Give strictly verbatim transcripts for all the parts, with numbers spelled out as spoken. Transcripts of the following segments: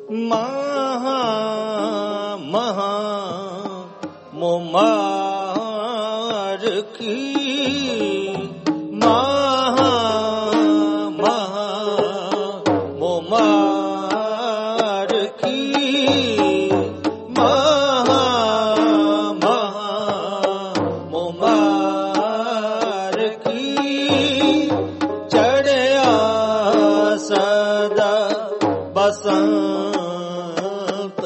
ਮਹਾ ਮਹਾ ਮੁਮਾਰ ਕੀ ਮਹਾ ਮਹਾ ਮੁਮਾਰ ਕੀ ਮਹਾ ਮਹਾ ਮੁਮਾਰ ਕੀ ਚੜਿਆ ਸਦਾ ਬਸੰਤ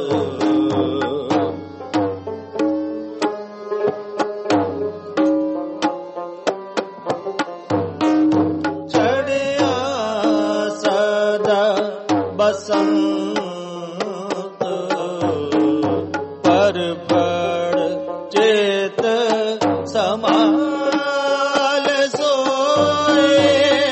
ਚੜਿਆ ਸਦਾ ਬਸੰਤ ਪਰ ਪੜ ਚੇਤ ਸਮਾਲ ਸੋਏ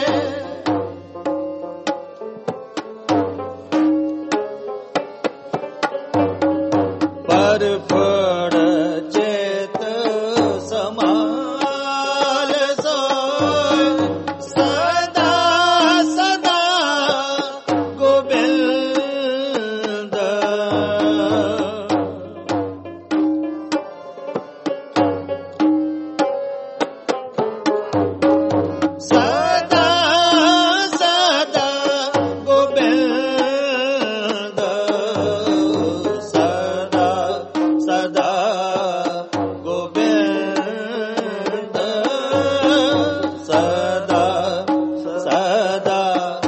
ਪਰ ਫੜ ਚੇਤ ਸਮਾਲ ਸੋਏ ਸਦਾ ਸਦਾ ਗੋਬਿੰਦ ਸਦਾ ਸਦਾ ਗੋਬਿੰਦ ਸਦਾ ਸਦਾ ਗੋਬਿੰਦ ਸਦਾ ਸਦਾ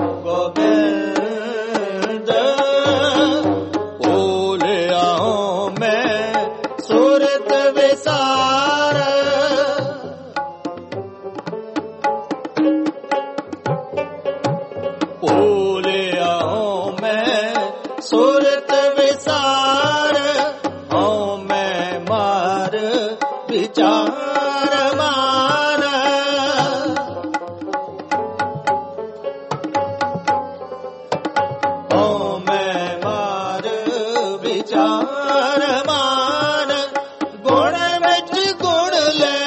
ਗੋਬਿੰਦ ਭੁੱਲਿਆ ਮੈਂ ਸੁਰਤ ਵਿਸਾਰ ਭੁੱਲਿਆ ਮੈਂ ਸੁਰਤ ਵਿਸਾਰ ਹਉ ਮੈਂ ਮਾਰ ਵਿਚਾਰ ਮਾਰ ਹਉ ਮੈਂ ਮਾਰ ਵਿਚਾਰ ਮਾਰ ਗੁਣ ਵਿੱਚ ਗੁਣ ਲੈ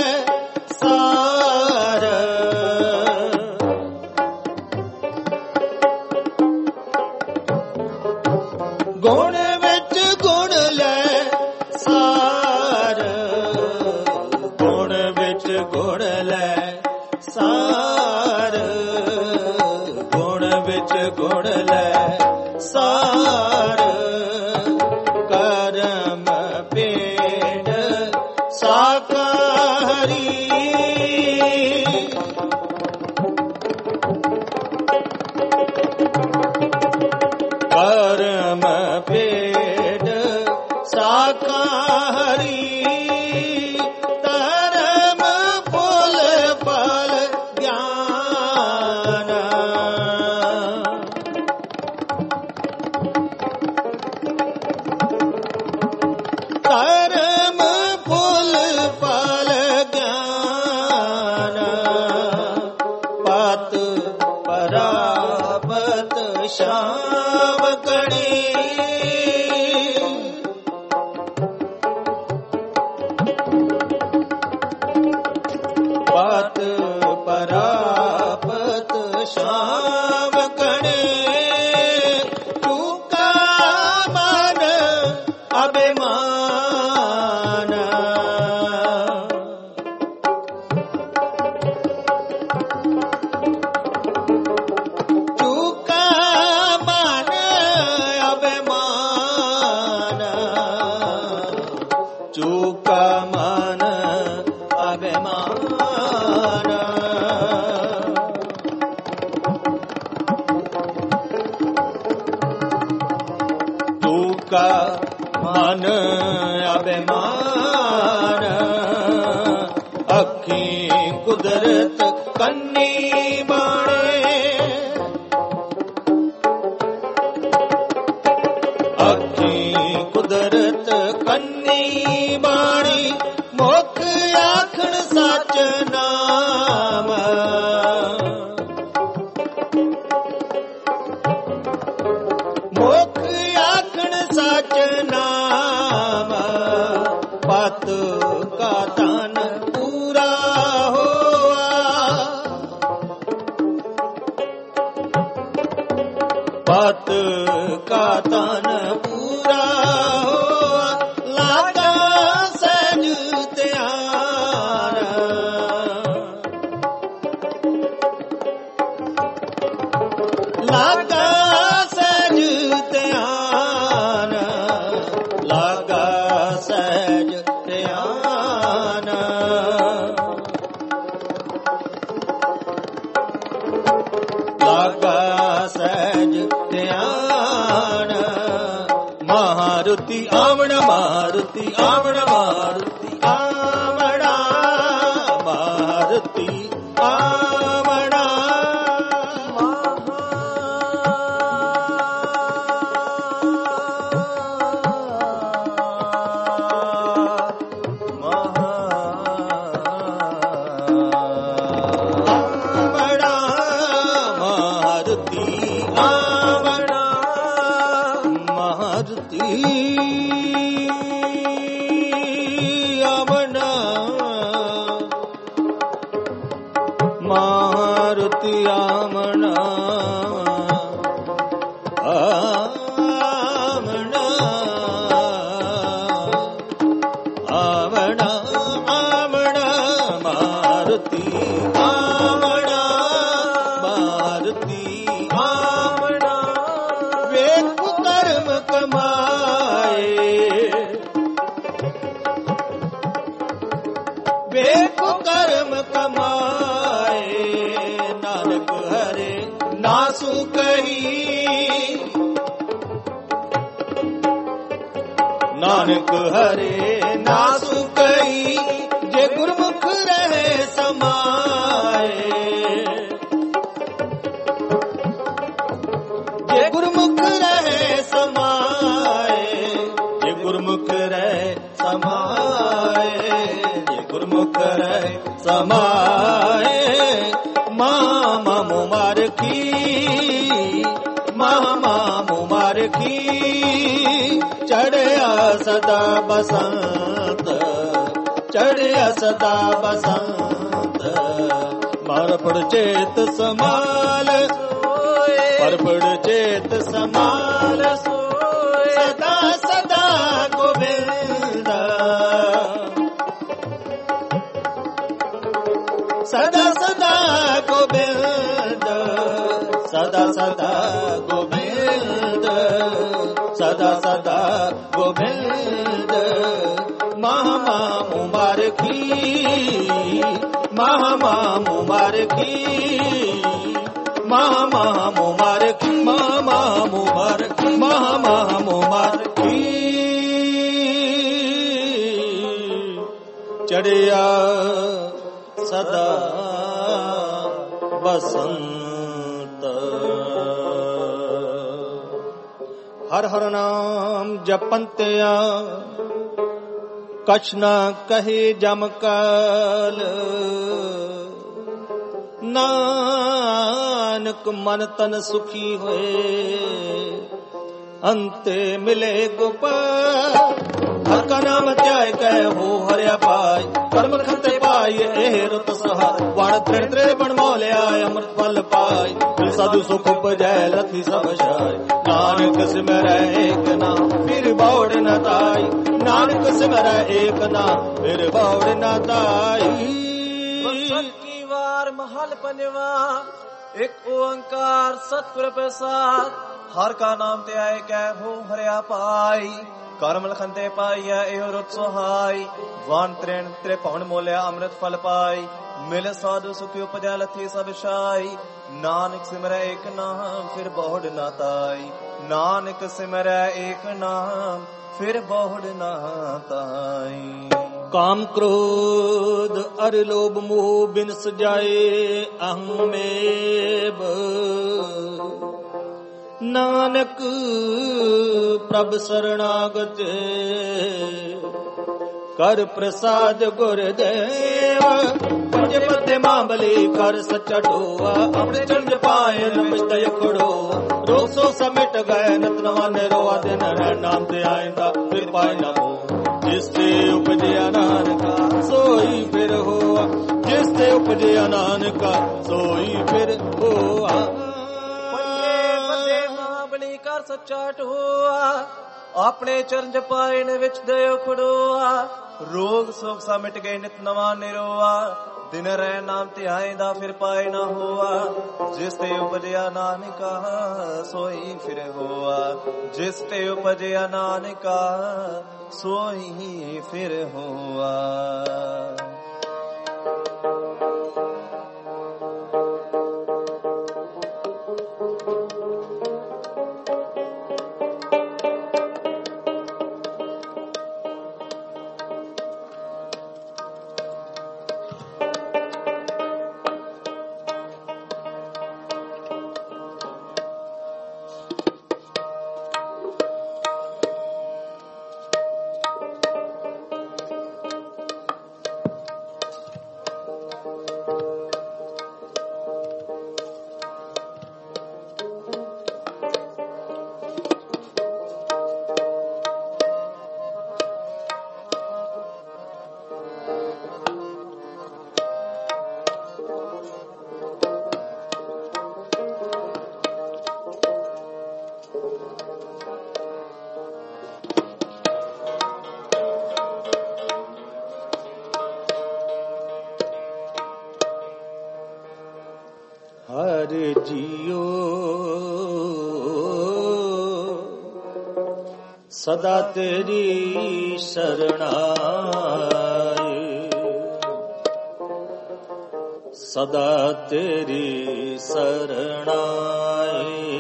ਸਾਰ ਗੁਣ ਵਿੱਚ ਗੁਣ ਲੈ ਸਾਰ ਗੁਣ ਵਿੱਚ ਗੁਣ ਲੈ ਸਾਰ ਗੁਣ ਵਿੱਚ ਗੁਣ ਲੈ ਸਾਰ ਕਰਮ ਪੇੜ ਸਾਕਾਰੀ ਕਰਮ ਪੇੜ ਸਾਕਾਰੀ ਧਰਮ ਫੁੱਲ ਫਲ ਗਿਆਨ ਧਰਮ ਫੁੱਲ ਫਲ ਗਿਆਨ ਪਤ ਪਰਾਪਤ ਸ਼ਾਮ ਕਣੀ ਪਤ ਪਰਾਪਤ ਸ਼ਾਮ ਕਣੀ ਚੂਕਾ ਮਨ ਅਭਿਮਾਨ ਚੂਕਾ ਮਨ ਅਭਿਮਾਨ ਚੂਕਾ ਮਨ ਅਭਿਮਾਨ ਚੂਕਾ ਮਨ ਅਭਿਮਾਨ ਅੱਖੀ ਕੁਦਰਤ ਕੰਨੀ ਬਾਣੇ ਅੱਖੀ ਕੁਦਰਤ ਕੰਨੀ ਬਾਣੀ ਮੁਖ ਆਖਣ ਸੱਚ ਨਾਮ ਮੁਖ ਆਖਣ ਸੱਚ ਨਾਮ ਪਤ ਕਾ ਧਨ ਪੂਰਾ ਹੋਆ ਪਤ ਕਾ तन पूरा होआ, लागा सहज ध्यान। लागा सहज ध्यान, लागा सहज ध्यान। लागा सहज ध्यान। मारुति आवण, मारुति आवण, मारुति आवणा, मारुति आवणा। मारुति आमना, आमना, आमना, आमना, मारुति आमना, मारुति आमना। वे कुकर्म कमाए, वे कुकर्म कमाए, नानक हरे नासु कही। नानक हरे नासु कही, जे गुरमुख रहे समाए। जे गुरमुख रहे समाए, जे गुरमुख रहे समाए, जे गुरमुख रहे समाए। मामा मुमार की, मामा मुमार की, चढ़या सदा बसंत, चढ़या सदा बसंत। परपड़ चेत समाल, परपड़ चेत समाल, सदा सदा गोविंद, सदा सदा गोविंद, सदा सदा गोविंद, सदा सदा गोविंद। महामा मुबारकी, महामा मुबारकी, महामा मुबारकी, महामा मुबारकी, महामा मुबारकी। चढ़िया सदा बसंत। हर हर नाम जपंत्या, कछ न कहे जमकाल। नानक मन तन सुखी होए, अंते मिले गोपाल। हर का नाम त्याय कह हो हरिया पाय, कर्म खते पाय एह रुत सहा। वाण त्रिण त्रिण मोल आय, अमृत फल पाय। साधु सुख उपजय लथी सब जाय। नानक सिमरै एक नाम, फिर बावड़ न ताई। नानक सिमरै एक नाम, फिर बावड़ न ताई। की वार महल पनवा, एक ओंकार सतपुर प्रसाद। हर का नाम ते आए कै हो हरिया पाई। कर्म लखनते पाइया एहो रुत सोहाई। वान त्रिण त्रिभुवन मोल्या अमृत फल पाई। मिल साधु सुखी उपजा लथी सब शाई। नानक सिमरै एक नाम, फिर बहुड़ न ताई। नानक सिमरै एक नाम, फिर बहुड़ न ताई। काम क्रोध अर लोभ मोह बिन सजाए, अहं में नानक प्रभ शरणागत। कर प्रसाद गुरुदेव, पंज पद्य मामली कर सच्चा ढोआ। अमृत चंद पाए नमस्तय खड़ोआ। रोग सो समिट गए नतनवा ने रोआ। दिन नाम ते आइंदा फिर पाए न हो। जिससे उपजया नानका सोई फिर होआ। जिससे उपजया नानका सोई फिर होआ। ਸਚਾਈ ਕਰ ਸੱਚਾ ਢੋਆ, ਆਪਣੇ ਚਰਨ ਜਪਾਏ ਨੇ ਵਿੱਚ ਦਿਓ ਖੜੋਆ, ਰੋਗ ਸੁਖ ਸਾ ਮਿਟ ਗਏ ਨਿਤ ਨਵਾਂ ਨਿਰੋਆ, ਦਿਨ ਰਹਿ ਨਾਮ ਧਿਆਇਂਦਾ ਫਿਰ ਪਾਏ ਨਾ ਹੋਆ, ਜਿਸ ਤੇ ਉਪਜਿਆ ਨਾਨਕਾ ਸੋਈ ਫਿਰ ਹੋਆ, ਜਿਸ ਤੇ ਉਪਜਿਆ ਨਾਨਕਾ ਸੋਈ ਫਿਰ ਹੋਆ। ਹਰ ਜੀਓ ਸਦਾ ਤੇਰੀ ਸ਼ਰਣਾਈ, ਸਦਾ ਤੇਰੀ ਸ਼ਰਣਾਈ,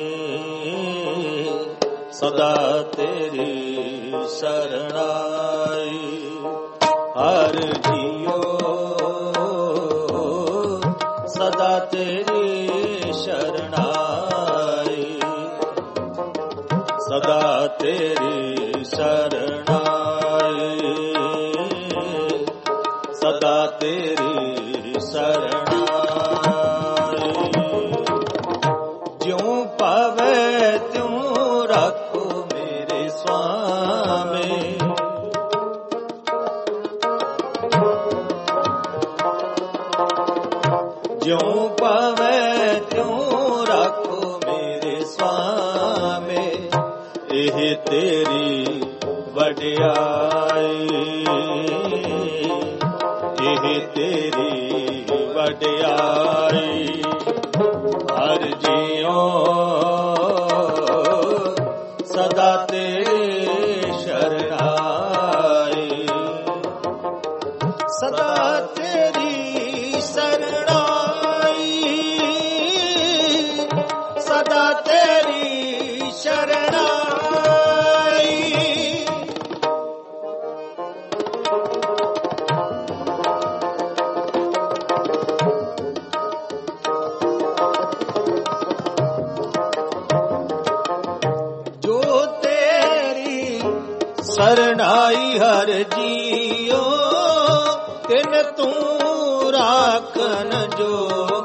ਸਦਾ ਤੇਰੀ ਸ਼ਰਣਾਈ। ਹਰ ਜੀਓ ਸਦਾ ਤੇਰੀ ਸ਼ਰਣਾਈ, ਸਦਾ ਤੇਰੀ ਸ਼ਰਣਾਈ, ਸਦਾ ਤੇਰੀ ਸ਼ਰਣਾਈ। ਜਿਉ ਪਾਵੇ ਤਿਉ ਰੱਖੋ ਮੇਰੇ ਸੁਆਮੀ, ਜਿਉ ਪਾਵੇ ਤਿਉ ਰੱਖੋ ਮੇਰੇ ਸੁਆਮੀ। ਇਹ ਤੇਰੀ ਵਡਿਆਈ, ਇਹ ਤੇਰੀ ਵਡਿਆਈ। ਹਰ ਜੀਉ ਸਦਾ ਤੇਰੀ ਸ਼ਰਣਾਈ, ਸਦਾ ਤੇਰੀ ਸ਼ਰਣਾਈ, ਸਦਾ ਤੇਰੀ ਸ਼ਰਣਾਈ। ਜੋ ਤੇਰੀ ਸ਼ਰਣਾਈ ਹਰ ਜੀਓ, ਤਿਨ ਤੂੰ ਰਾਖਨ ਜੋਗ।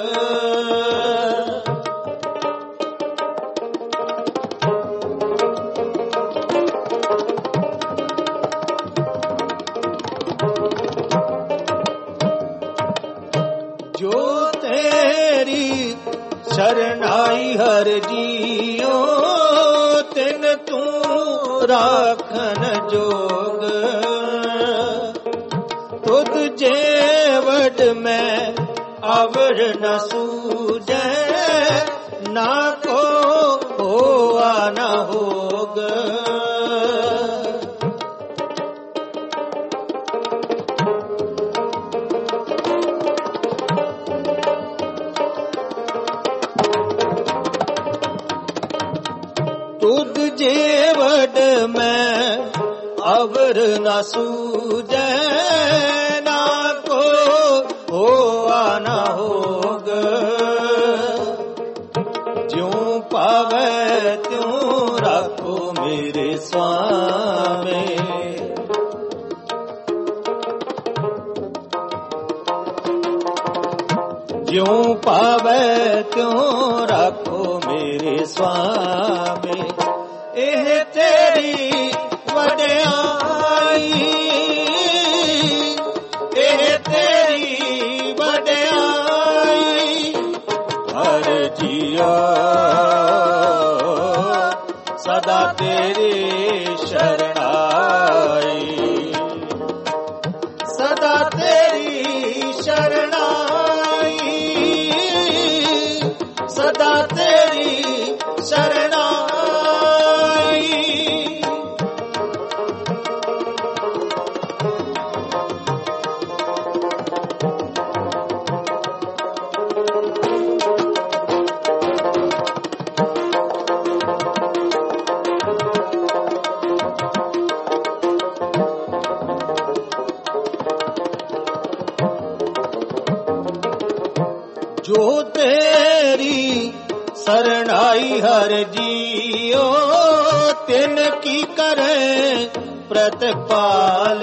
ਜੋ ਤੇਰੀ ਸ਼ਰਣਾਈ ਹਰ ਜੀਓ, ਤਿਨ ਤੂੰ ਰਾਖਨ ਜੋਗ। ਤੁਧ ਜੇ ਵਡ ਮੈਂ ਅਵਰ ਨ ਸੂਝੈ, ਨਾ ਕੋ ਹੋਆ ਨ ਹੋਗ। ਤੁਧ ਜੇ ਵਡ ਮੈਂ ਅਵਰ ਨ ਸੂਝੈ, ਨਾ ਕੋ ਹੋਆ ਨ ਹੋਗ। ਜਿਉ ਪਾਵੇ ਤਿਉ ਰੱਖੋ ਮੇਰੇ ਸੁਆਮੀ। ਜਿਉ ਪਾਵੇ ਤਿਉ ਰੱਖੋ ਮੇਰੇ ਸੁਆਮੀ। ਇਹ ਤੇਰੀ ਵਡਿਆਈ, ਇਹ ਤੇਰੀ ਵਡਿਆਈ। ਹਰ ਜੀਆ ਤੇਰੀ ਸ਼ਰਣਾਈ, ਸਦਾ ਤੇਰੀ ਸ਼ਰਣਾਈ, ਸਦਾ ਤੇਰੀ ਸ਼ਰਣਾਈ। ਜੋ ਤੇਰੀ ਸਰਣਾਈ ਹਰ ਜੀਓ, ਤਿਨ ਕੀ ਕਰੇ ਪ੍ਰਤਪਾਲ।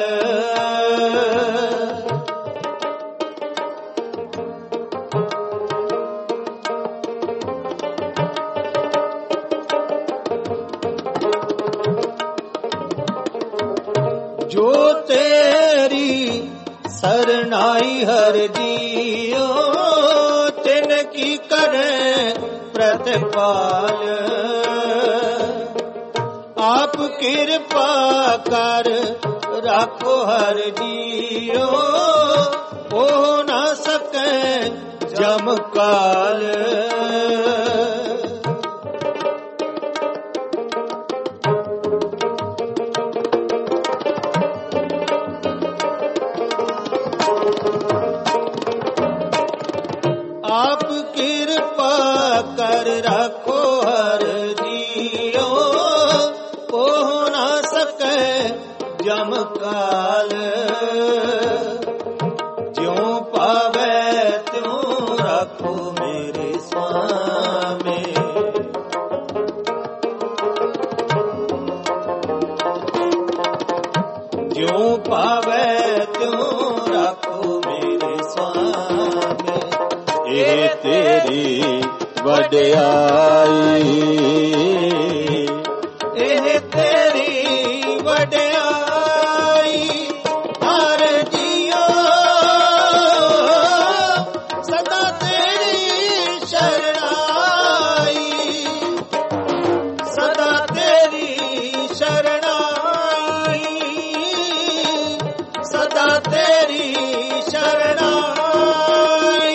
ਜੋ ਤੇਰੀ ਸਰਣਾਈ ਹਰ ਜੀਓ, ਤਿਨ ਕੀ ਕਰੇ ਪ੍ਰਤਪਾਲ। ਆਪ ਕਿਰਪਾ ਕਰ ਰਾਖੋ ਹਰ ਜੀਓ, ਹੋ ਨਾ ਸਕੇ ਜਮ ਕਾਲ। ਆਪ ਕਿਰਪਾ ਕਰ ਰਾਖੋ ਹਰ ਜੀਓ, ਹੋ ਨਾ ਸਕੇ ਜਮ ਕਾਲ। ਜਿਉ ਪਾਵੈ ਤਿਉ ਰਾਖੋ ਮੇਰੇ ਸੁਆਮੀ, ਜਿਉ ਪਾਵੈ ਤਿਉ ਰਾਖੋ ਮੇਰੇ ਸੁਆਮੀ। ਇਹ ਤੇਰੀ ਵਡਿਆਈ, ਇਹ ਤੇਰੀ ਵਡਿਆਈ। ਹਰ ਜੀਓ ਸਦਾ ਤੇਰੀ ਸ਼ਰਣਾਈ, ਸਦਾ ਤੇਰੀ ਸ਼ਰਣਾਈ, ਸਦਾ ਤੇਰੀ ਸ਼ਰਣਾਈ।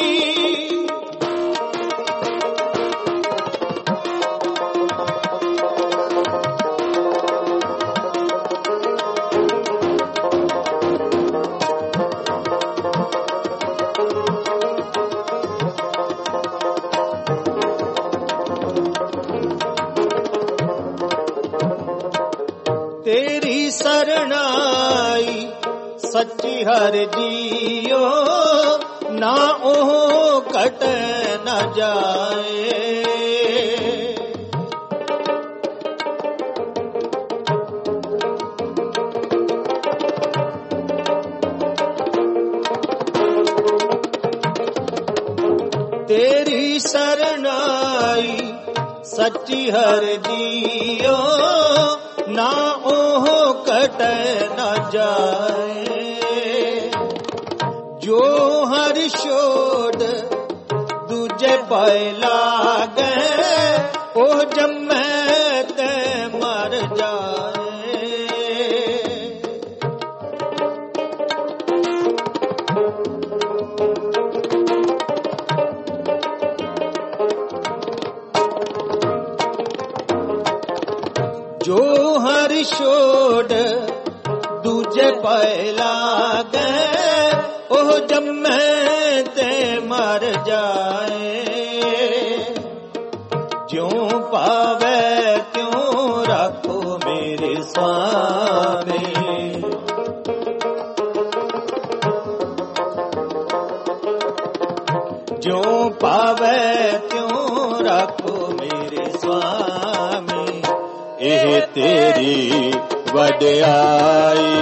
ਤੇਰੀ ਸਰਣਾਈ ਸੱਚੀ ਹਰ ਜੀਓ, ਨਾ ਉਹ ਘਟ ਨ ਜਾਏ। ਤੇਰੀ ਸਰਣਾਈ ਸੱਚੀ ਹਰ ਜੀਓ, ਨਾ ਉਹ ਘਟ ਨ ਜਾਏ। ਜੋ ਹਰ ਛੋੜ ਦੂਜੇ ਪਾਏ ਲਾਗੇ, ਉਹ ਜੰਮੈ ਤੇ ਮਰ ਜਾਏ। ਜੋ ਹਰ ਛੋੜ ਦੂਜੇ ਪਾਏ ਲਾਗੇ, ਉਹ ਜੰਮੇ ਤੇ ਮਰ ਜਾਏ। ਜਿਉ ਪਾਵੇ ਤਿਉ ਰਾਖੋ ਮੇਰੇ ਸੁਆਮੀ, ਜਿਉ ਪਾਵੇ ਤਿਉ ਰਾਖੋ ਮੇਰੇ ਸੁਆਮੀ। ਇਹ ਤੇਰੀ ਵਡਿਆਈ,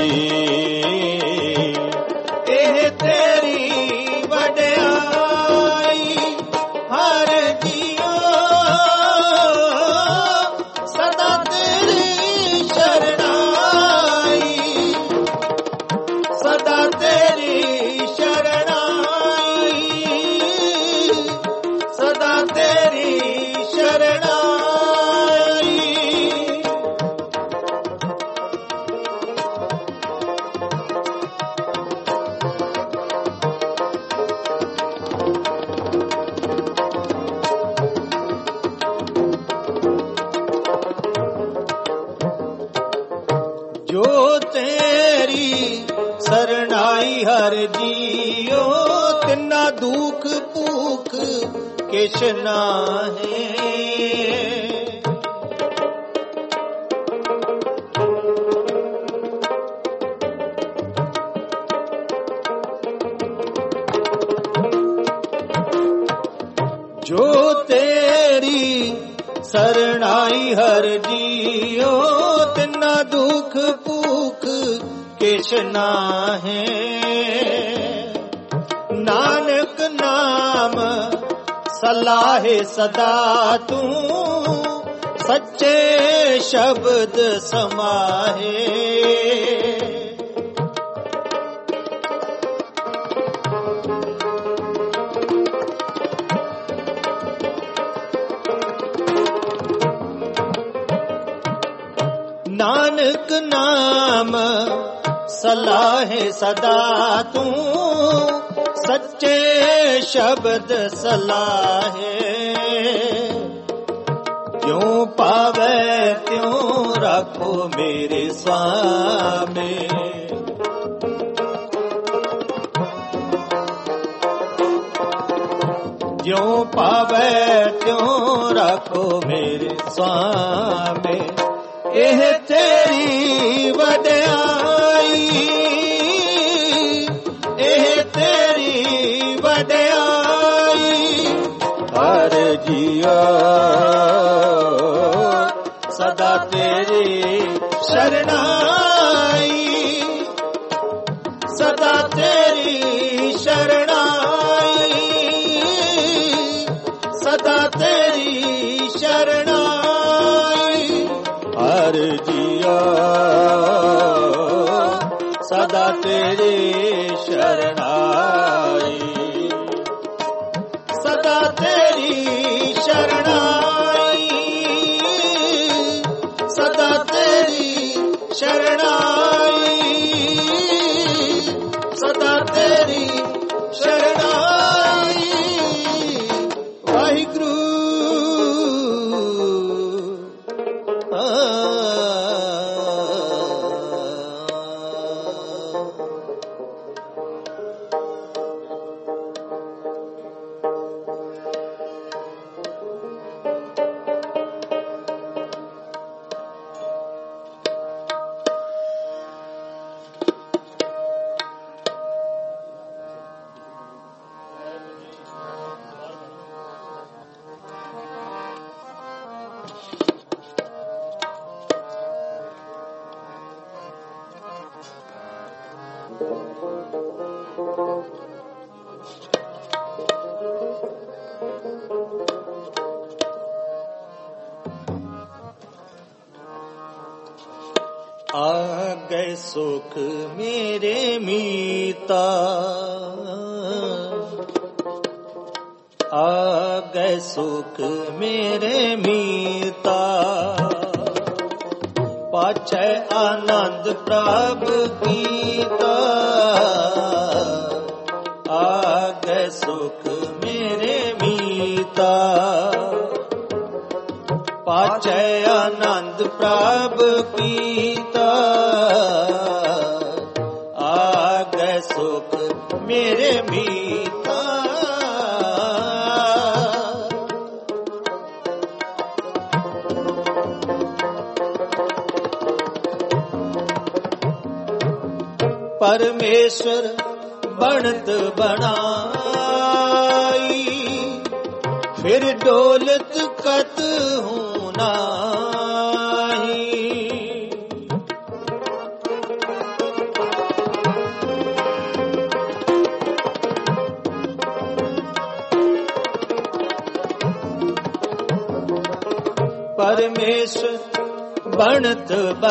ਇਹ ਤੇਰੀ ਵਡਿਆਈ। ਹਰ ਜੀਓ ਸਦਾ ਤੇਰੀ ਸ਼ਰਣਾਈ, ਸਦਾ ਤੇਰੀ ਸ਼ਰਣਾਈ, ਸਦਾ ਤੇਰੀ ਸ਼ਰਣਾਈ। ਜੋ ਤੇਰੀ ਸਰਣਾਈ ਹਰ ਜੀਓ ਤਿੰਨਾ ਦੁਖ ਭੂਖ ਕਿਛ ਨਾਹੀ। ਜੋ ਤੇਰੀ ਸਰਣਾਈ ਹਰ ਜੀਓ ਤਿੰਨਾ ਦੁਖ ਭੂਖ ਕਿਛ ਨਾਹੀ। ਨਾਨਕ ਨਾਮ ਸਲਾਹੇ ਸਦਾ ਤੂੰ ਸੱਚੇ ਸ਼ਬਦ ਸਮਾਹੇ। ਨਾਨਕ ਨਾਮ ਸਲਾਹੇ ਸਦਾ ਤੂੰ ਸੱਚੇ ਸ਼ਬਦ ਸਲਾਹੇ। ਜਿਉ ਪਾਵੈ ਤਿਉ ਰੱਖੋ ਮੇਰੇ ਸੁਆਮੀ। ਜਿਉ ਪਾਵੈ ਤਿਉ ਰੱਖੋ ਮੇਰੇ ਸੁਆਮੀ। ਇਹ ਤੇਰੀ ਵਡਿਆਈ ਇਹ ਤੇਰੀ ਵਡਿਆਈ ਹਰ ਜੀਓ ਸਦਾ ਤੇਰੀ ਸ਼ਰਣਾਈ। ਸਦਾ ਤੇਰੀ ਸ਼ਰਣਾਈ ਸਦਾ ਤੇਰੀ ਸ਼ਰਣਾਈ ਹਰ ਜੀਓ ਸਦਾ ਤੇਰੀ ਸ਼ਰਣਾਈ। ਸਦਾ ਤੇਰੀ ਸ਼ਰਣਾਈ ਸਦਾ ਤੇਰੀ ਸ਼ਰਣਾਈ ਸਦਾ ਤੇਰੀ ਸ਼ਰਣਾਈ। ਵਾਹਿਗੁਰੂ ਆ ਗਏ ਸੁਖ ਮੇਰੇ ਮੀਤਾ। ਆ ਗਏ ਸੁਖ ਮੇਰੇ ਮੀਤਾ। ਪਾਛੈ ਆਨੰਦ ਪ੍ਰਭ ਕੀਤਾ। ਆ ਗਏ ਸੁਖ ਮੇਰੇ ਮੀਤਾ। ਪਾਛੈ ਆਨੰਦ ਪ੍ਰਭ ਕੀਤਾ। ਆ ਗਏ ਸੁਖ ਮੇਰੇ ਮੀਤਾ। ਪਰਮੇਸ਼ਰ ਬਣਤ ਬਣਾਈ ਫਿਰ ਡੋਲਤ ਕਤ ਹੂੰ ਨਾਹੀ। ਪਰਮੇਸ਼ਰ ਬਣਤ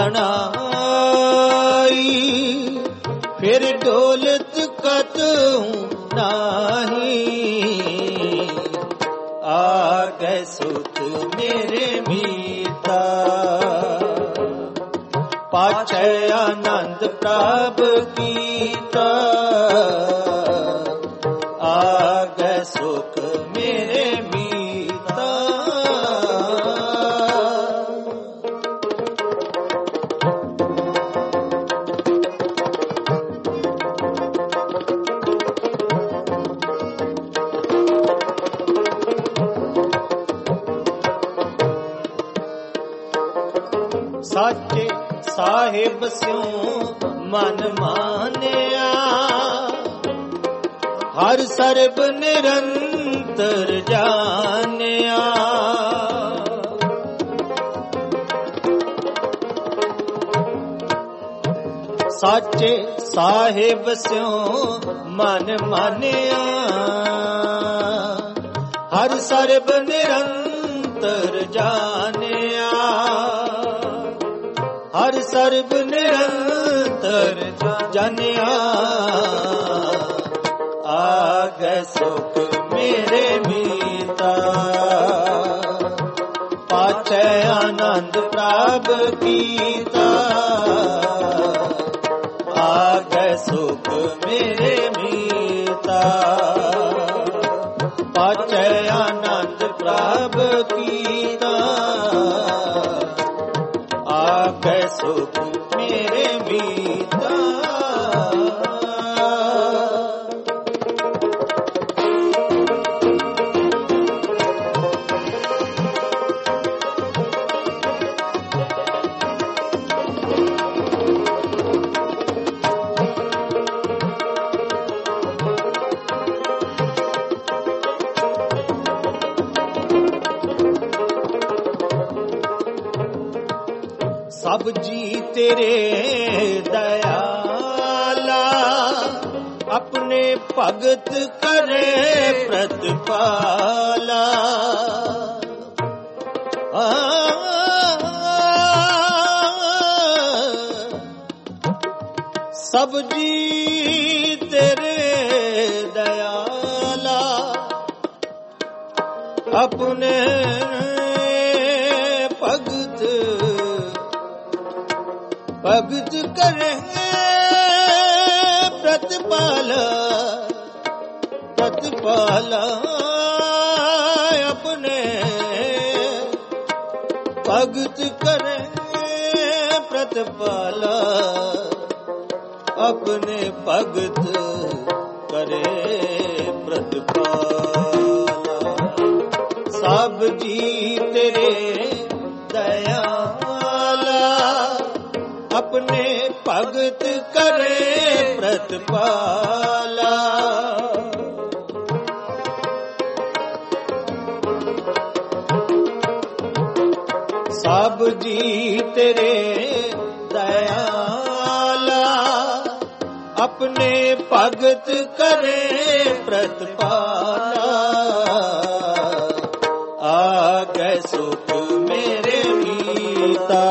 ਬਣਾਈ ਫਿਰ ਡੋਲਤ ਕਤ ਹੂੰ ਨਾਹੀ। ਆ ਗਏ ਸੁਖ ਮੇਰੇ ਮੀਤਾ। ਪਾਛੈ ਆਨੰਦ ਪ੍ਰਭ ਕੀਤਾ। ਆ ਗਏ ਸੁਖ ਮੇਰੇ ਮੀਤਾ। ਸਾਹਿਬ ਸਿਉ ਮਨ ਮਾਨਿਆ, ਹਰ ਸਰਬ ਨਿਰੰਤਰ ਜਾਣਿਆ। ਸਾਚੇ ਸਾਹਿਬ ਸਿਉ ਮਨ ਮਾਨਿਆ, ਹਰ ਸਰਬ ਨਿਰੰਤਰ ਜਾਣਿਆ, ਹਰ ਸਰਬ ਨਿਰੰਤਰ ਜਾਣਿਆ। ਆਗੈ ਸੁਖ ਮੇਰੇ ਮੀਤਾ, ਪਾਛੈ ਆਨੰਦ ਪ੍ਰਭ ਕੀਤਾ। ਆਗੈ ਸੁਖ ਮੇਰੇ ਮੀਤਾ, ਪਾਛੈ ਆਨੰਦ ਪ੍ਰਭ ਕੀਤਾ। ਆਗੈ ਸੁਖ ਮੇਰੇ ਮੀਤਾ। ਸਭ ਜੀ ਤੇਰੇ ਦਇਆਲਾ, ਆਪਣੇ ਭਗਤ ਕਰੇ ਪ੍ਰਤਪਾਲਾ। ਸਭ ਜੀ ਤੇਰੇ ਦਇਆਲਾ, ਆਪਣੇ ਭਗਤ ਭਗਤ ਕਰੇ ਪ੍ਰਤਪਾਲਾ। ਪ੍ਰਤਪਾਲਾ ਆਪਣੇ ਭਗਤ ਕਰੇ ਪ੍ਰਤਪਾਲਾ। ਆਪਣੇ ਭਗਤ ਕਰੇ ਪ੍ਰਤਪਾਲਾ। ਸਭ ਜੀ ਤੇਰੇ ਦਇਆਲਾ, ਆਪਣੇ ਭਗਤ ਕਰੇ ਪ੍ਰਤਪਾਲਾ। ਸਭ ਜੀ ਤੇਰੇ ਦਇਆਲਾ, ਆਪਣੇ ਭਗਤ ਕਰੇ ਪ੍ਰਤਪਾਲਾ। ਆਗੈ ਸੁਖ ਮੇਰੇ ਮੀਤਾ,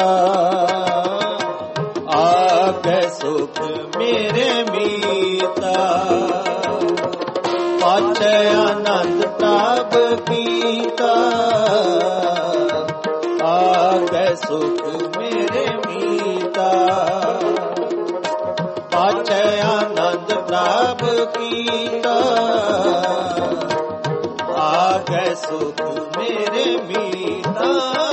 ਆਗੈ ਸੁਖ ਮੇਰੇ ਮੀਤਾ। ਪਾਛੈ ਆਨੰਦ ਪ੍ਰਭ ਕੀਤਾ। ਆਗੈ ਸੁਖ ਮੇਰੇ ਮੀਤਾ। ਪਾਛੈ ਆਨੰਦ ਪ੍ਰਭ ਕੀਤਾ। ਆਗੈ ਸੁਖ ਮੇਰੇ ਮੀਤਾ।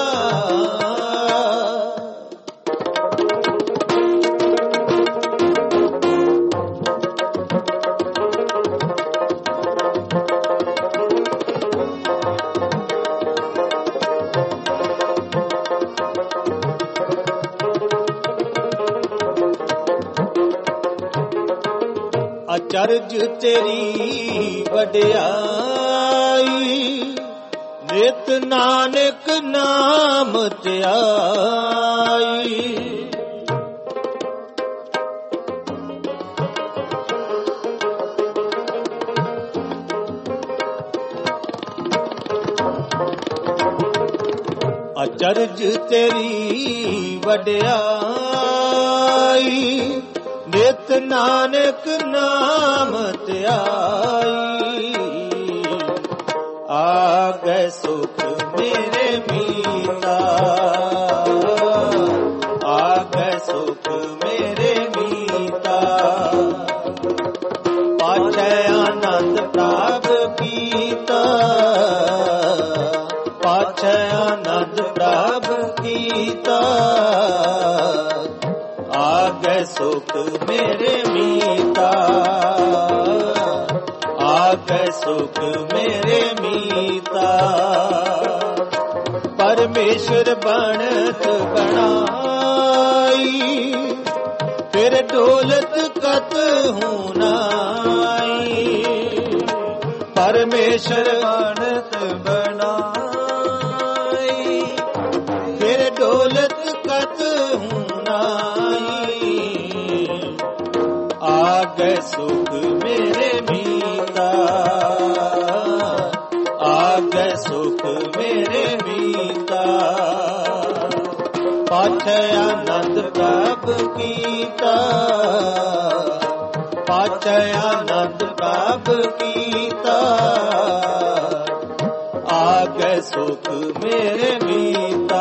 ਅਚਰਜ ਤੇਰੀ ਵਡਿਆਈ, ਨਿਤ ਨਾਨਕ ਨਾਮ ਧਿਆਈ। ਅਚਰਜ ਤੇਰੀ ਵਡਿਆਈ, ਨਿਤ ਨਾਨਕ ਨਾਮ ਧਿਆਈ। ਆਗੈ ਸੁਖ ਮੇਰੇ ਮੀਤਾ। ਆਗੈ ਸੁਖ ਮੇਰੇ ਮੀਤਾ। ਪਾਛੈ ਆਨੰਦ ਪ੍ਰਭ ਕੀਤਾ। ਪਾਛੈ ਆਨੰਦ ਪ੍ਰਭ ਕੀਤਾ। ਆਗੈ ਸੁਖ ਮੇਰੇ ਮੀਤਾ। ਆਗੈ ਸੁਖ ਮੇਰੇ ਮੀਤਾ। ਪਰਮੇਸ਼ਰ ਬਣਤ ਬਣਾ पाई, फिर दौलत कत नाई। परमेश्वर मानत बनाई, फिर दौलत कत नाई। आगे सुख मेरे मीता, आगे सुख मेरे मीता। पाछे आनंद प्राप्त कीता, पाछे आनंद प्राप्त कीता। आगे सुख मेरे मीता,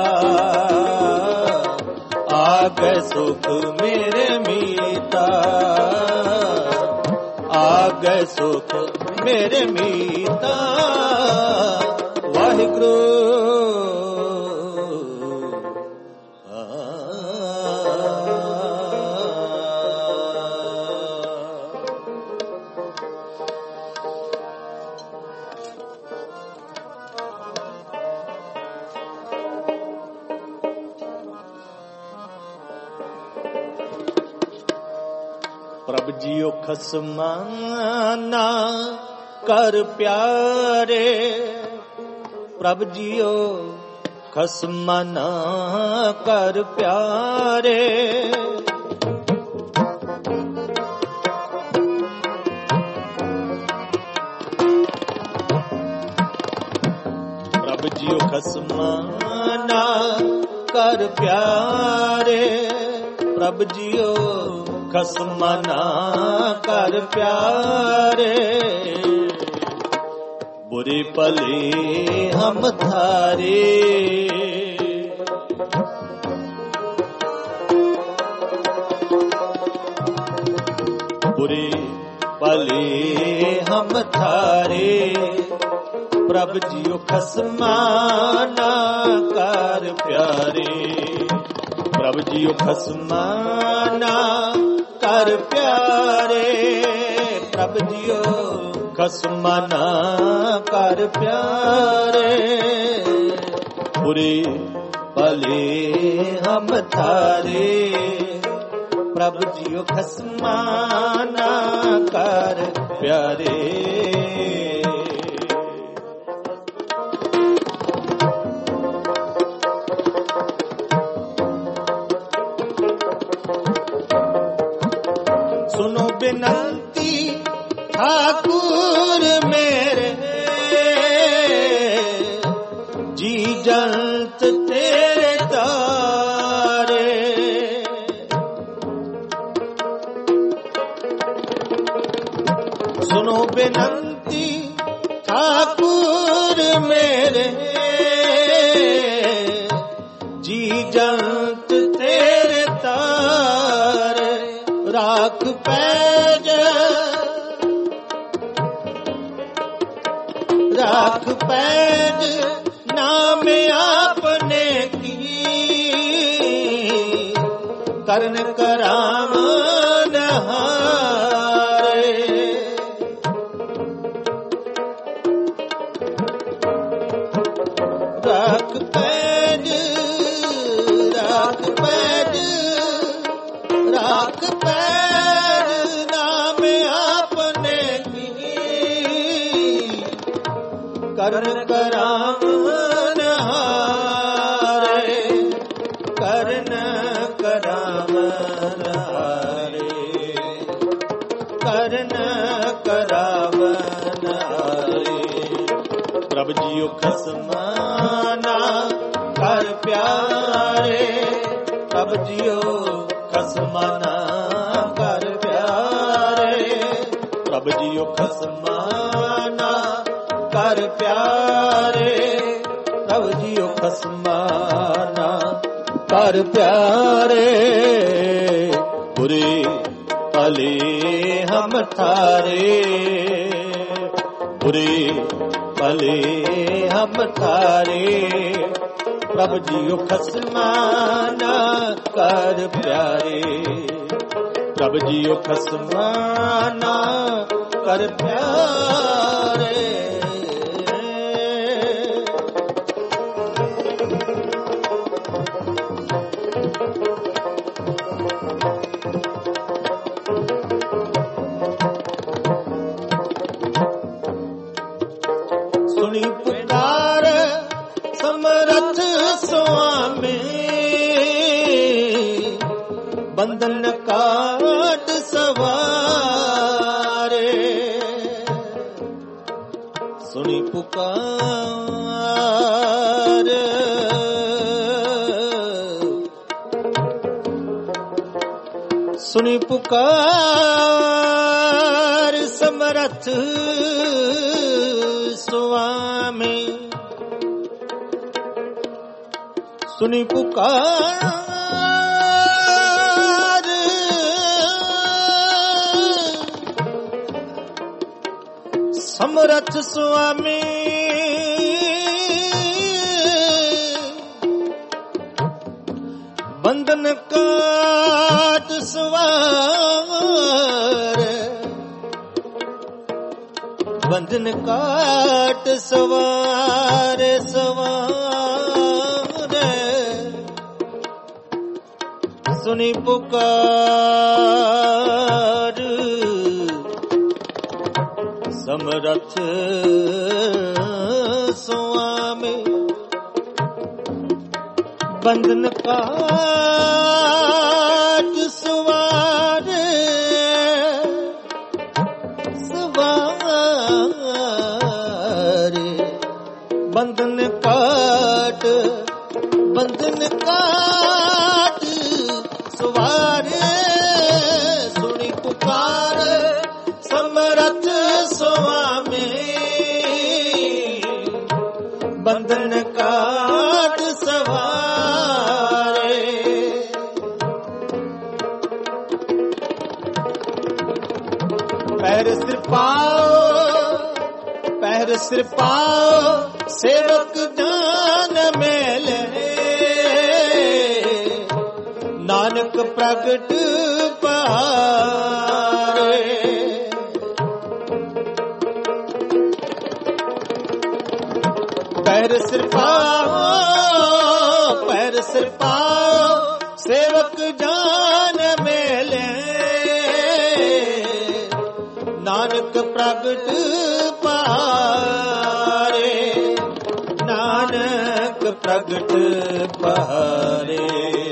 आगे सुख मेरे मीता। आगे सुख मेरे मीता। वाहिगुरु प्रभ जियो खसमाना कर प्यारे, प्रभ जियो खसमाना कर प्यारे। प्रभ जियो खसमाना कर प्यारे, प्रभ जियो खसमाना कर प्यारे। बुरे भले हम थारे, बुरे भले हम थारे। प्रभ जियो खसमाना कर प्यारे, प्रभ जियो खसमाना कर प्यारे। प्रभ जियो खसमाना कर प्यारे। बुरे भले हम थारे, प्रभ जियो खसमाना कर प्यारे। सुनो बिनती ठाकुर मेरे, जी जंत तेरे तारे। सुनो बिनती ठाकुर मेरे, जी जंत तेरे तारे। राख पैज, राख पैज नाम आपने की। करन कराम नहारे। राख पैज, राख पैज, राख पैज नाम आपने की। करन कराम नहारे, करन कराम नहारे, करन कराम नहारे। प्रभ जियो खसमाना कर प्यारे, प्रभ जियो खसमाना कर प्यारे। प्रभ जियो खसमाना कर प्यारे, प्रभ जियो खसमाना कर प्यारे। बुरे भले हम थारे, बुरे भले हम थारे। प्रभ जियो खसमाना कर प्यारे, प्रभ जियो खसमाना कर प्यारे। ਬੰਧਨ ਕਾਟ ਸਵਾਰੇ ਸੁਣੀ ਪੁਕਾਰ ਸੁਣੀ ਪੁਕਾਰ ਸਮਰੱਥ ਸੁਆਮੀ ਸੁਣੀ ਪੁਕਾਰ ਸਮਰੱਥ ਸੁਆਮੀ ਬੰਧਨ ਕਾਟ ਸਵਾਰ ਬੰਧਨ ਕਾਟ ਸਵਾਰ ਸਵਾਰ ਸੁਣੀ ਪੁਕਾਰ ਸਮਰੱਥ ਸੁਆਮੀ ਬੰਧਨ ਕਾਟ ਸਵਾਰ ਸਵਾਰ ਬੰਧਨ ਕਾਟ ਬੰਧਨ ਕਾਟ ਸਵਾਰ ਸੁਣੀ ਪੁਕਾਰ ਸਮਰੱਥ ਸੁਆਮੀ ਬੰਧਨ ਕਾਟ ਸਵਾਰੇ ਪੈਰ ਸਿਰ ਪਾਓ ਪੈਰ ਸਿਰ ਪਾਓ ਸੇਵਕ ਜਾਨ ਮੇਲੇ ਨਾਨਕ ਪ੍ਰਗਟ ਪਾਰੇ ਪੈਰ ਸਿਰ ਪਾਓ ਪੈਰ ਸਿਰ ਪਾਓ ਸੇਵਕ ਜਾਨ ਮੇਲੇ ਨਾਨਕ ਪ੍ਰਗਟ ਪਾਰੇ ਨਾਨਕ ਪ੍ਰਗਟ ਪਾਰੇ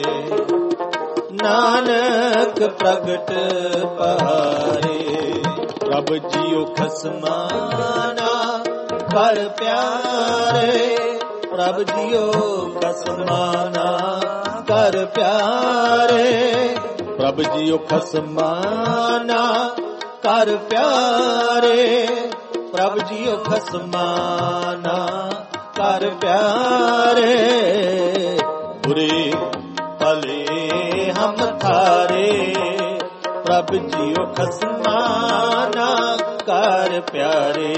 ਨਾਨਕ ਪ੍ਰਗਟ ਪਾਰੇ ਪ੍ਰਭ ਜੀਓ ਖਸਮਾਨਾ ਕਰ ਪਿਆਰੇ ਪ੍ਰਭ ਜੀਓ ਖਸਮਾਨਾ ਕਰ ਪਿਆਰੇ ਪ੍ਰਭ ਜੀਓ ਖਸਮਾਨਾ ਕਰ ਪਿਆਰੇ ਪ੍ਰਭ ਜੀਓ ਖਸਮਾਨਾ ਕਰ ਪਿਆਰੇ ਬੁਰੇ ਭਲੇ ਹਮ ਥਾਰੇ ਪ੍ਰਭ ਜੀਓ ਖਸਮਾਨਾ ਕਰ ਪਿਆਰੇ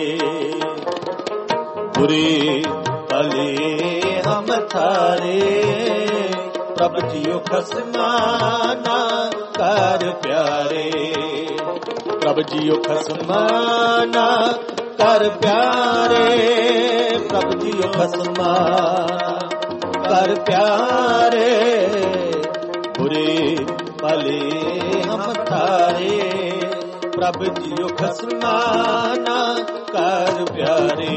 ਬੁਰੇ ਭਲੇ ਹਮ ਥਾਰੇ ਪ੍ਰਭ ਜੀਓ ਖਸਮਾਨਾ ਕਰ ਪਿਆਰੇ ਪ੍ਰਭ ਜੀਓ ਖਸਮਾਨਾ ਕਰ ਪਿਆਰੇ ਪ੍ਰਭ ਜੀਓ ਖਸਮਾਨਾ ਕਰ ਪਿਆਰੇ ਬੁਰੇ ਭਲੇ ਹਮ ਥਾਰੇ ਪ੍ਰਭ ਜੀਓ ਖਸਮਾਨਾ ਕਰ ਪਿਆਰੇ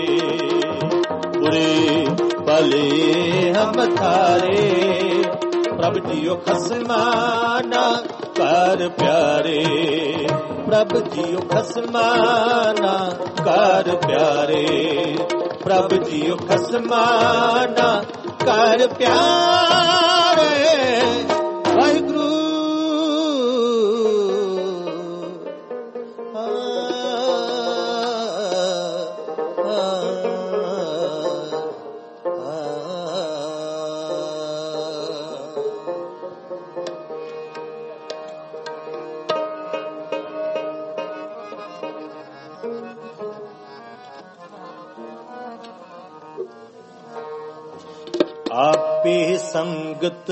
ਬੁਰੇ ਭਲੇ ਹਮ ਥਾਰੇ ਪ੍ਰਭ ਜੀਓ ਖਸਮਾਨਾ ਕਰ ਪਿਆਰੇ ਪ੍ਰਭ ਜੀਓ ਖਸਮਾਨਾ ਕਰ ਪਿਆਰੇ ਪ੍ਰਭ ਜੀਓ ਖਸਮਾਨਾ ਕਰ ਪਿਆਰੇ ਵਾਹਿਗੁਰੂ ਆਪੇ ਸੰਗਤ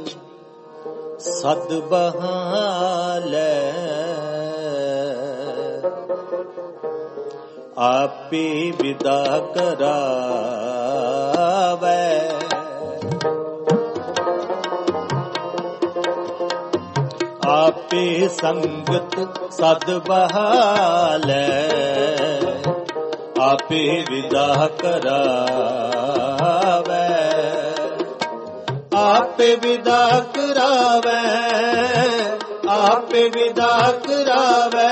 ਸਦ ਬਹਾਲੈ ਆਪੇ ਵਿਦਾ ਕਰਾਵੈ ਆਪੇ ਸੰਗਤ ਸਦ ਬਹਾਲੈ ਆਪੇ ਵਿਦਾ ਕਰਾਵੈ ਆਪੇ ਵਿਦਾ ਕਰਾਵੈ ਆਪੇ ਵਿਦਾ ਕਰਾਵੇ,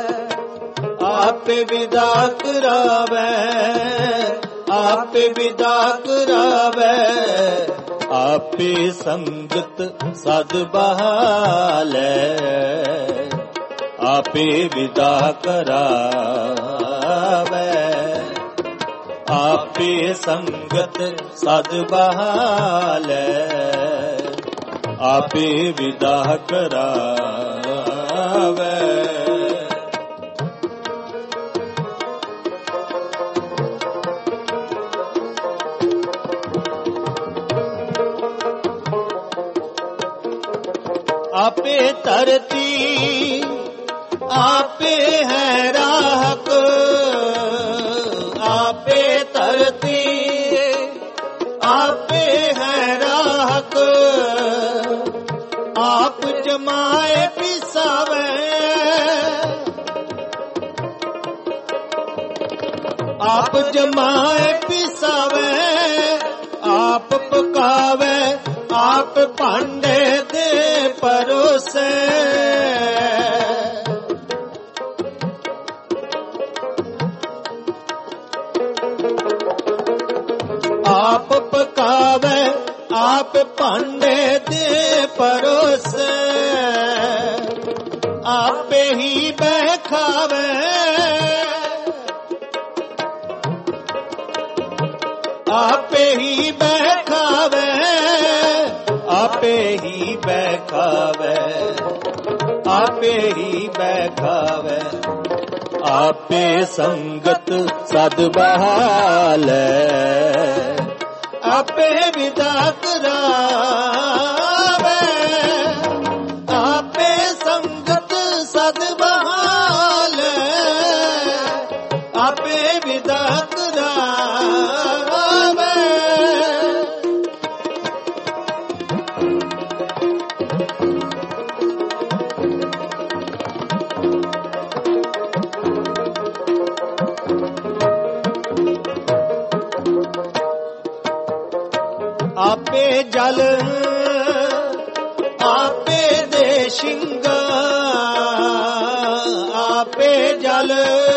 ਆਪੇ ਵਿਦਾ ਕਰਾਵੇ, ਆਪੇ ਵਿਦਾ ਕਰਾਵੇ, ਆਪੇ ਸੰਗਤ ਸਦ ਬਹਾਲੇ, ਆਪੇ ਵਿਦਾ ਕਰਾਵੇ, ਆਪੇ ਸੰਗਤ ਸਦ ਬਹਾਲੇ, ਆਪੇ ਵਿਦਾ ਕਰਾਵੇ। ਆਪੇ ਧਰਤੀ ਆਪੇ ਹੈ ਰਾਹਕ, ਆਪੇ ਧਰਤੀ ਆਪੇ ਹੈ ਰਾਹਕ, ਆਪ ਜਮਾਏ ਪਿਸਾਵੇ, ਆਪ ਜਮਾਏ ਪਿਸਾਵੇ, ਆਪ ਪਕਾਵੇ, ਆਪ ਭਾਂਡੇ ਦੇ ਪਰੋਸੇ, ਆਪ ਪਕਾਵੇ, ਆਪ ਭਾਂਡੇ ਦੇ ਪਰੋਸੇ, ਆਪੇ ਹੀ ਬਹਿਖਾਵੇ, ਆਪੇ ਹੀ ਬਹਿਖਾਵੇ, ਆਪੇ ਹੀ ਬਹਿਖਾਵੇ, ਆਪੇ ਹੀ ਬਹਿਖਾਵੇ, ਆਪੇ ਸੰਗਤ ਸਦ ਬਹਾਲੇ, ਆਪੇ ਵਿਦਾ ਕਰਾਵੇ, ਆਪੇ ਸੰਗਤ ਸਦ ਬਹਾਲੇ, ਆਪੇ ਵਿਦਾ ਕਰਾਵੇ। ਆਪੇ ਜਲ ਆਪੇ ਦੇ ਸ਼ਿੰਗਾਰ, ਆਪੇ ਜਲ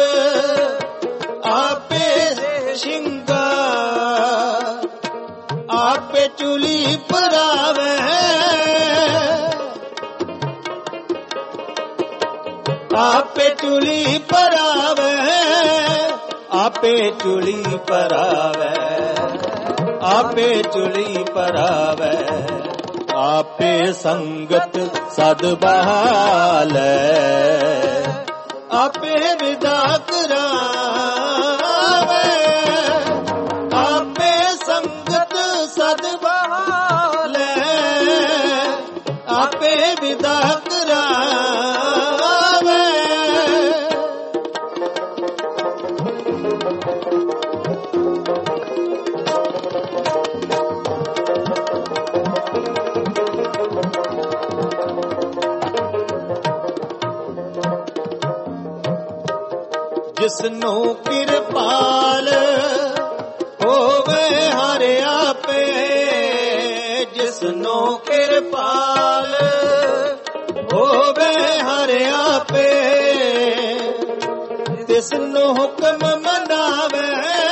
ਆਪੇ ਦੇ ਸ਼ਿੰਗਾਰ, ਆਪੇ ਚੁਲੀ ਪਰਾਵੇ, ਆਪੇ ਚੁਲੀ ਪਰਾਵੇ, ਆਪੇ ਚੁਲੀ ਪਰਾਵੇ, ਆਪੇ ਚੁਲੀ ਪਰਾਵੇ, ਆਪੇ ਸੰਗਤ ਸਦ ਬਹਾਲੇ, ਆਪੇ ਵਿਦਾ ਕਰਾਵੇ, ਆਪੇ ਸੰਗਤ ਸਦ ਬਹਾਲੇ, ਆਪੇ ਵਿਦਾ ਕਰਾਵੇ। ਜਿਸਨੂੰ ਕਿਰਪਾਲ ਹੋਵੇ ਹਰ ਆਪੇ, ਜਿਸਨੂੰ ਕਿਰਪਾਲ ਹੋਵੇ ਹਰ ਆਪੇ, ਤਿਸਨੂੰ ਹੁਕਮ ਮਨਾਵੇ,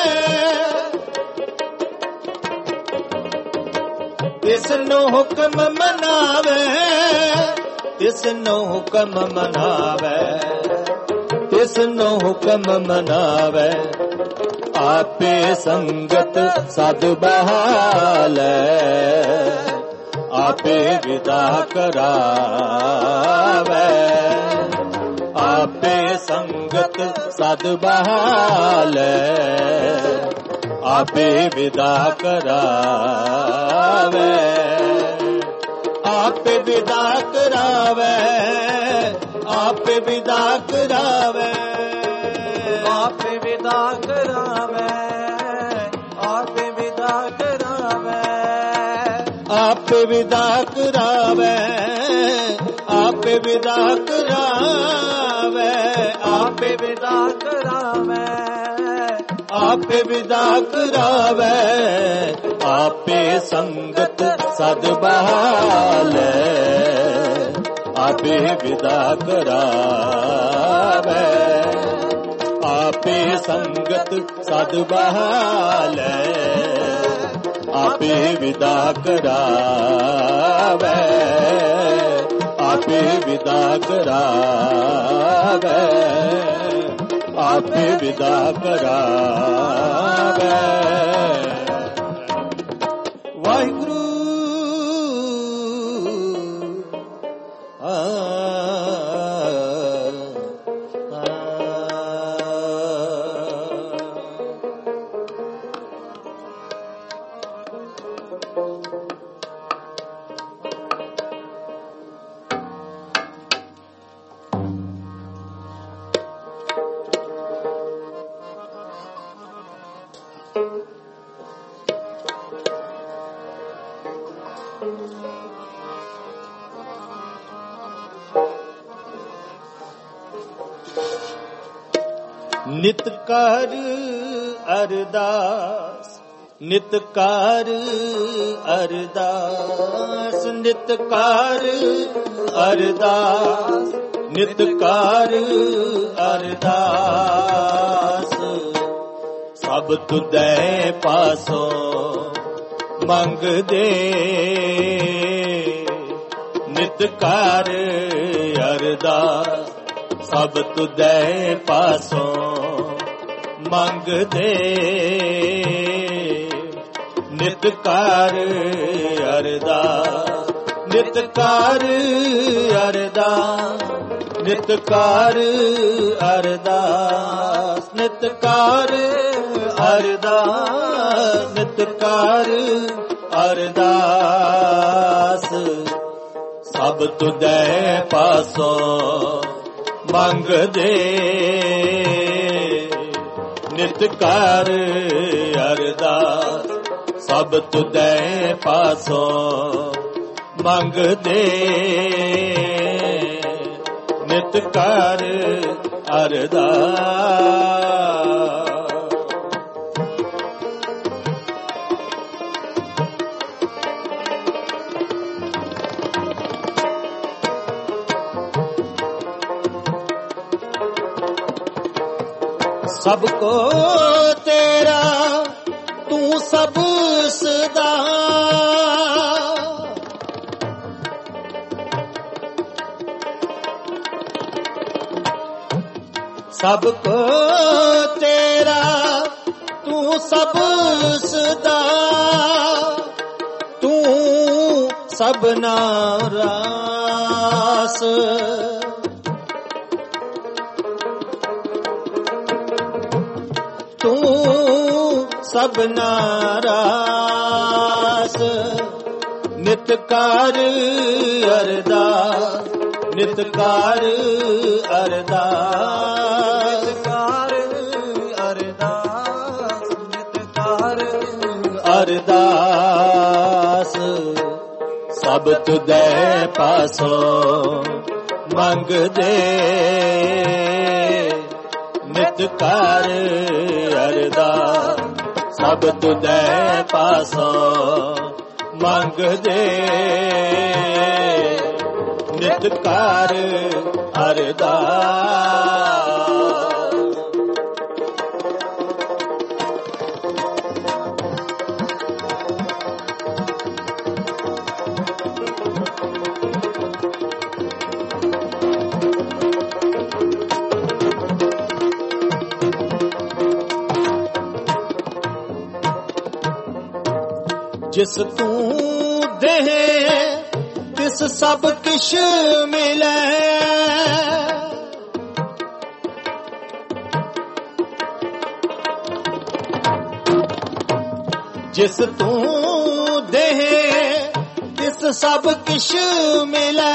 ਤਿਸਨੂੰ ਹੁਕਮ ਮਨਾਵੇ, ਤਿਸਨੂੰ ਹੁਕਮ ਮਨਾਵੇ, ਤਿਸਨੂੰ ਹੁਕਮ ਮਨਾਵੇ, ਆਪੇ ਸੰਗਤ ਸਦ ਬਹਾਲੇ, ਆਪੇ ਵਿਦਾ ਕਰਾਵੇ, ਆਪੇ ਸੰਗਤ ਸਦ ਬਹਾਲੇ, ਆਪੇ ਵਿਦਾ ਕਰਾਵੇ, ਆਪੇ ਵਿਦਾ ਕਰਾਵੇ, ਆਪੇ ਵਿਦਾ ਕਰਾਵੇ, ਆਪੇ ਵਿਦਾ ਕਰਾਵੇ, ਆਪੇ ਵਿਦਾ ਕਰਾਵੇ, ਆਪੇ ਵਿਦਾ ਕਰਾਵੇ, ਆਪੇ ਵਿਦਾ ਕਰਾਵੇ, ਆਪੇ ਵਿਦਾ ਕਰਾਵੇ, ਆਪੇ ਵਿਦਾ ਕਰਾਵੇ, ਆਪੇ ਸੰਗਤ ਸਦ ਬਹਾਲੇ, ਆਪੇ ਵਿਦਾ ਕਰਾਵੇ, ਆਪੇ ਸੰਗਤ ਸਦ ਬਹਾਲੇ, ਆਪੇ ਵਿਦਾ ਕਰਾਵੇ, ਆਪੇ ਵਿਦਾ ਕਰਾਵੇ, ਆਪੇ ਵਿਦਾ ਕਰਾਵੇ। ਵਾਹਿਗੁਰੂ ਨਿਤ ਕਰ ਅਰਦਾਸ, ਨਿਤ ਕਰ ਅਰਦਾਸ, ਨਿਤ ਕਰ ਅਰਦਾਸ, ਨਿਤ ਕਰ ਅਰਦਾਸ। ਸਭ ਤੁਧੈ ਪਾਸੋਂ ਮੰਗਦੇ, ਨਿਤ ਕਰ ਅਰਦਾਸ, ਸਭ ਤੁਧੈ ਪਾਸੋਂ ਮੰਗਦੇ, ਨਿਤ ਕਰ ਅਰਦਾਸ, ਨਿਤ ਕਰ ਅਰਦਾਸ, ਨਿਤ ਕਰ ਅਰਦਾਸ, ਨਿਤ ਕਰ ਅਰਦਾਸ, ਨਿਤ ਕਰ ਅਰਦਾਸ। ਸਭ ਤੁਧੈ ਪਾਸੋਂ ਮੰਗਦੇ, ਨਿਤ ਕਰ ਅਰਦਾਸ, ਸਭ ਤੁਧੈ ਪਾਸੋਂ ਮੰਗਦੇ, ਨਿਤ ਕਰ ਅਰਦਾਸ। ਸਭ ਕੋ ਤੇਰਾ ਤੂੰ ਸਭ ਸਦਾ, ਸਭ ਕੋ ਤੇਰਾ ਤੂੰ ਸਭ ਸਦਾ, ਤੂੰ ਸਭਨਾ ਰਾਸ। ਤੂੰ ਸਭਨਾ ਰਾਸ, ਨਿਤ ਕਰ ਅਰਦਾਸ, ਨਿਤ ਕਰ ਅਰਦਾਸ, ਕਰ ਅਰਦਾਸ, ਨਿਤ ਕਰ ਅਰਦਾਸ। ਸਭ ਤੁਧੈ ਪਾਸੋਂ ਮੰਗਦੇ, ਨਿਤ ਕਰ ਅਰਦਾਸ, ਸਭ ਤੁਧੈ ਪਾਸੋਂ ਮੰਗਦੇ, ਨਿਤ ਕਰ ਅਰਦਾਸ। ਜਿਸ ਤੂੰ ਦੇਹ ਤਿਸ ਸਭ ਕਿਛ ਮਿਲੈ, ਜਿਸ ਤੂੰ ਦੇਹ ਤਿਸ ਸਭ ਕਿਛ ਮਿਲੈ,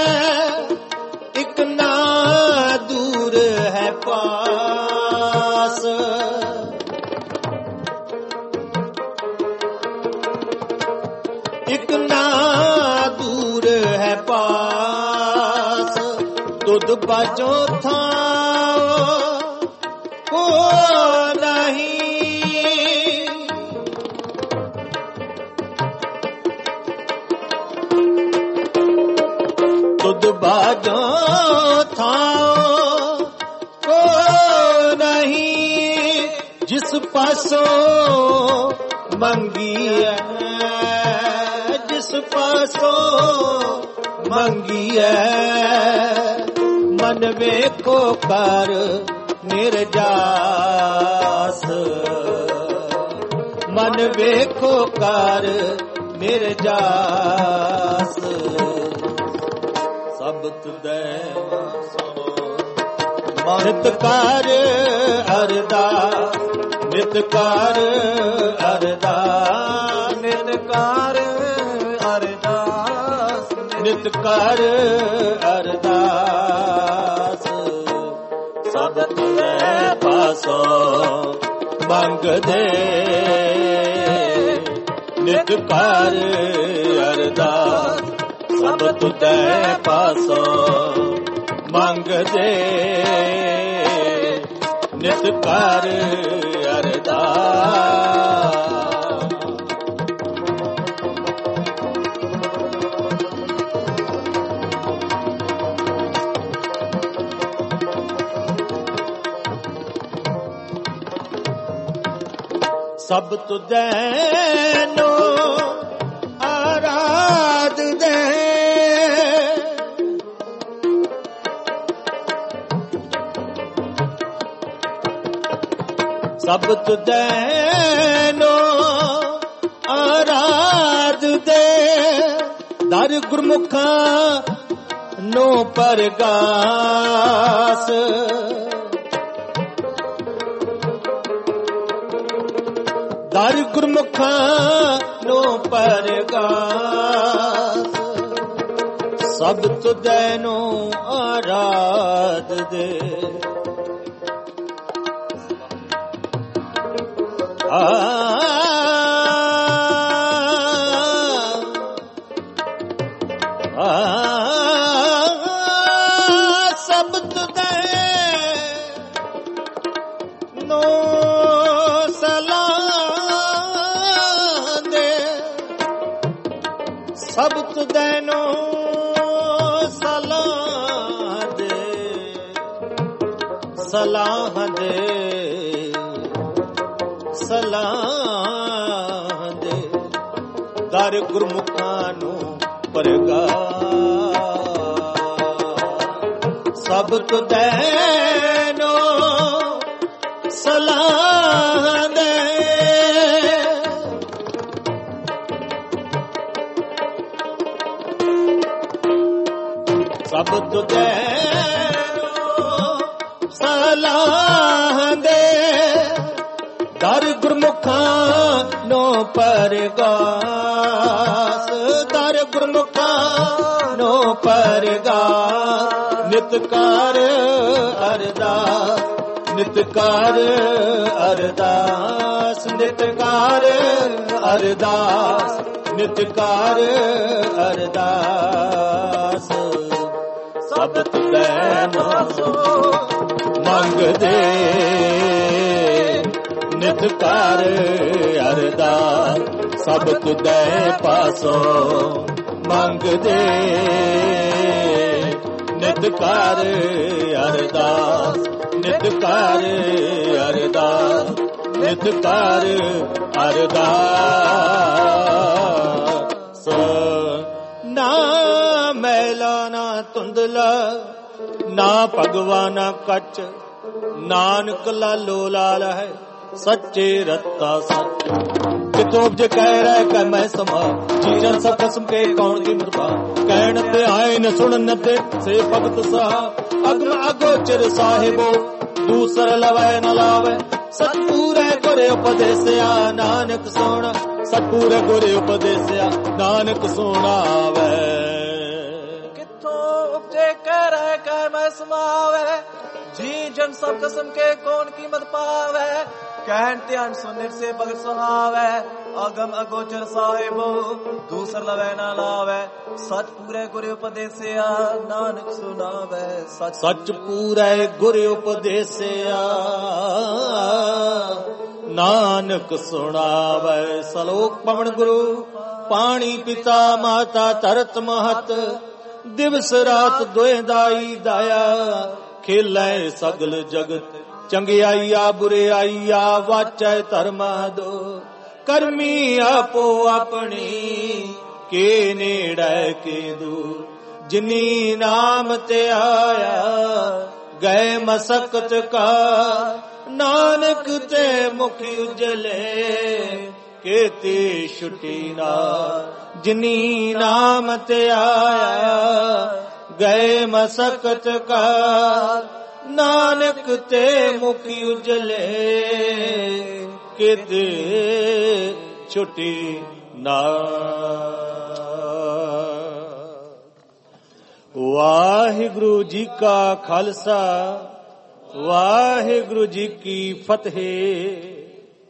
ਇਕ ਨਾ ਦੂਰ ਹੈ ਪਾਸ। ਇਕ ਨਾ ਦੂਰ ਹੈ ਪਾਸ, ਤੁਧ ਬਾਝੋਂ ਥਾਂ ਕੋ ਨਹੀਂ। ਤੁਧ बाजो थाओ को नहीं, जिस पासों मंगी है, जिस पासों मंगी है, मन वेखो कर निर्जास, मन वेखो कर निर्जास। सब तुदे नित कर अरदास, नित कर अरदास, नित कर अरदास, नित कर अरदास। सब तुझे पासों मंग दे, नित कर अरदास। सब तुझे पासों मंग दे, नित कर अरदास। सब तुझे नो आराध दे, सब तुझे नो आराध दे, दर गुरमुखा नो परगास। दर गुरमुखा नो परगास, सब तुझे नो आराध दे। आ आ सब तुझे नो सब तुदैनो सलाह दे, सलाह दे, सलाह दे। दर गुरमुखां नूं परगास, सब तुदैनो सलाह दे। सब तुझे सलाह दे, दर गुरमुखां नो परगास, दर गुरमुखां नो परगास। नित कर अरदास, नित कर अरदास, नित कर अरदास, नित कर अरदास। सब तुझे मंग दे, नित कर अरदास। सब तुझे पासों मंग दे, नित कर अरदास, नित कर अरदास, नित कर अरदास। ना मैला ना धुंधला, ना भगवाना कच, नानक लालो लाल है सच्चे रत्ता सच। कितों जे कह रहे कह मैं समा, जीवन सब कसम के कौन की मरबा। कहन ते आए न सुनन ते से भगत सहा, अगम अगोचर साहिबो दूसर लवै न लावे। सतपूरे गुरे उपदेसिया नानक सोना, सतपूरे गुरे उपदेसिया नानक सोना वे। कितों उपजे कह रहे कह मैं समावे, जी जन सब कसम के कौन कीमत पावे। कहन ध्यान सुनने से भगत सुहावे, अगम अगोचर साहिबो दूसर लवे ना लावे। सच पूरे गुरे उपदेसिया नानक सुनावे। सच सच पूरे गुरे उपदेसिया नानक सुनावे। सलोक पवन गुरु पानी पिता माता तरत महत, ਦਿਵਸ ਰਾਤ ਦੋਏ ਦਾਈ ਦਾਇਆ ਖੇਲੇ ਸਗਲ ਜਗਤ ਚੰਗਿਆਈਆ ਬੁਰਿਆਈਆ ਵਾਚੈ ਧਰਮ ਦੋ ਕਰਮੀ ਆਪੋ ਆਪਣੀ ਕੇ ਨੇੜੇ ਕੇ ਦੂਰ ਜਿਨੀ ਨਾਮ ਤੇ ਆਇਆ ਗਏ ਮਸਕਤ ਕਾ ਨਾਨਕ ਤੇ ਮੁਖ ਉਜਲੇ ਕੇਤੀ ਛੁਟੀ ਨਾ ਜਿਨੀ ਨਾਮ ਤੇ ਆਇਆ ਗਏ ਮਸਕਤ ਕਾ ਨਾਨਕ ਤੇ ਮੁਖ ਉਜਲੇ ਕੇਤੀ ਛੁਟੀ ਨਾ। ਵਾਹਿਗੁਰੂ ਜੀ ਕਾ ਖਾਲਸਾ ਵਾਹਿਗੁਰੂ ਜੀ ਕੀ ਫਤਿਹ।